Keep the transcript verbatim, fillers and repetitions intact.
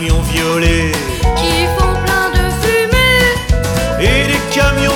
camions violets qui font plein de fumée et des camions